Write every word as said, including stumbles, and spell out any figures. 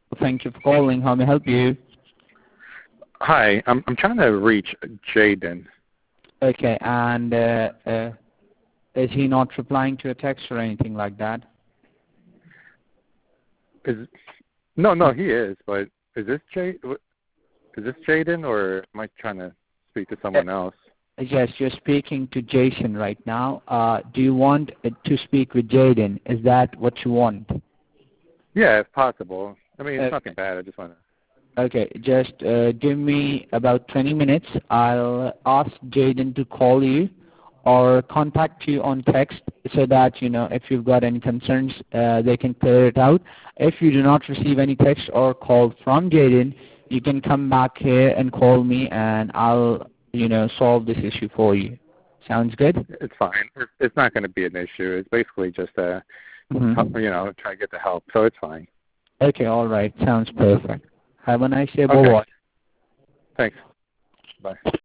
Thank you for calling. How may I help you? Hi, I'm I'm trying to reach Jaden. Okay, and uh, uh, is he not replying to a text or anything like that? Is no, no, he is. But is this Jay? Is this Jaden, or am I trying to speak to Uh, someone else? yes, you're speaking to Jason right now. Uh, do you want uh, to speak with Jaden? Is that what you want? Yeah, if possible. I mean, it's Uh, nothing bad. I just want to. okay, just uh, give me about twenty minutes. I'll ask Jaden to call you or contact you on text so that, you know, if you've got any concerns, uh, they can clear it out. If you do not receive any text or call from Jaden, you can come back here and call me and I'll, you know, solve this issue for you. Sounds good? It's fine. It's it's not going to be an issue. It's basically just a, Mm-hmm. you know, try to get the help. So it's fine. Okay, all right. Sounds perfect. Have a nice day. Okay. Bye-bye. Thanks. Bye.